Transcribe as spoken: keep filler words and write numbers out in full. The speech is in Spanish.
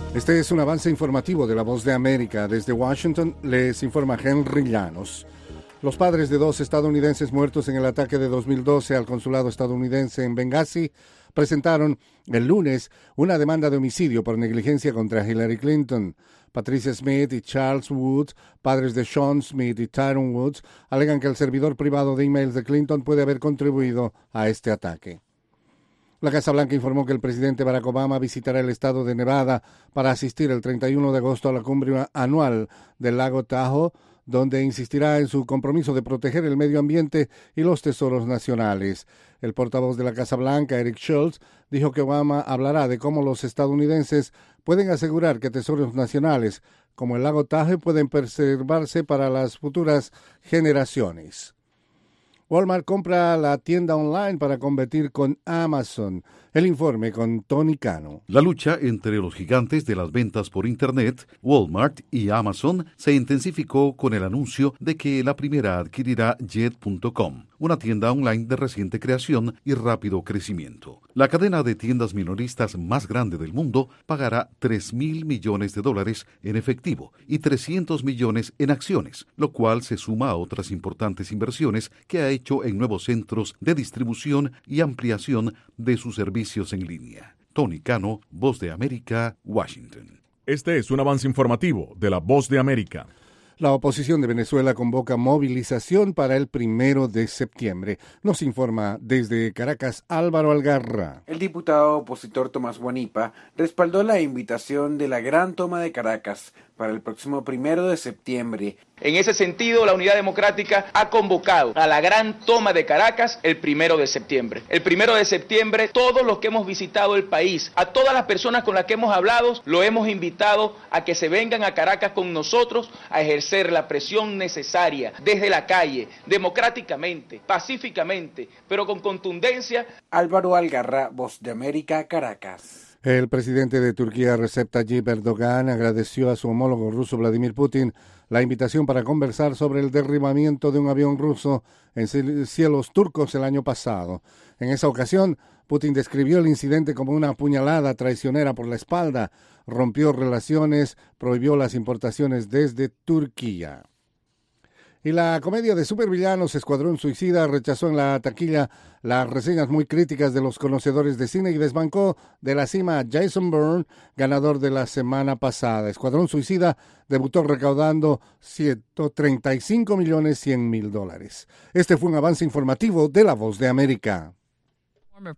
Este es un avance informativo de La Voz de América. Desde Washington les informa Henry Llanos. Los padres de dos estadounidenses muertos en el ataque de dos mil doce al consulado estadounidense en Benghazi presentaron el lunes una demanda de homicidio por negligencia contra Hillary Clinton. Patricia Smith y Charles Woods, padres de Sean Smith y Tyron Woods, alegan que el servidor privado de emails de Clinton puede haber contribuido a este ataque. La Casa Blanca informó que el presidente Barack Obama visitará el estado de Nevada para asistir el treinta y uno de agosto a la cumbre anual del lago Tahoe, donde insistirá en su compromiso de proteger el medio ambiente y los tesoros nacionales. El portavoz de la Casa Blanca, Eric Schultz, dijo que Obama hablará de cómo los estadounidenses pueden asegurar que tesoros nacionales como el lago Tahoe pueden preservarse para las futuras generaciones. Walmart compra la tienda online para competir con Amazon. El informe con Tony Cano. La lucha entre los gigantes de las ventas por Internet, Walmart y Amazon, se intensificó con el anuncio de que la primera adquirirá Jet punto com, una tienda online de reciente creación y rápido crecimiento. La cadena de tiendas minoristas más grande del mundo pagará tres mil millones de dólares en efectivo y trescientos millones en acciones, lo cual se suma a otras importantes inversiones que ha hecho en nuevos centros de distribución y ampliación de sus servicios en línea. Tony Cano, Voz de América, Washington. Este es un avance informativo de La Voz de América. La oposición de Venezuela convoca movilización para el primero de septiembre. Nos informa desde Caracas Álvaro Algarra. El diputado opositor Tomás Guanipa respaldó la invitación de la Gran Toma de Caracas para el próximo primero de septiembre. En ese sentido, la Unidad Democrática ha convocado a la Gran Toma de Caracas el primero de septiembre. El primero de septiembre, todos los que hemos visitado el país, a todas las personas con las que hemos hablado, lo hemos invitado a que se vengan a Caracas con nosotros a ejercer la presión necesaria desde la calle, democráticamente, pacíficamente, pero con contundencia. Álvaro Algarra, Voz de América, Caracas. El presidente de Turquía, Recep Tayyip Erdogan, agradeció a su homólogo ruso Vladimir Putin la invitación para conversar sobre el derribamiento de un avión ruso en cielos turcos el año pasado. En esa ocasión, Putin describió el incidente como una puñalada traicionera por la espalda, rompió relaciones, prohibió las importaciones desde Turquía. Y la comedia de supervillanos Escuadrón Suicida rechazó en la taquilla las reseñas muy críticas de los conocedores de cine y desbancó de la cima a Jason Bourne, ganador de la semana pasada. Escuadrón Suicida debutó recaudando ciento treinta y cinco millones cien mil dólares. Este fue un avance informativo de La Voz de América.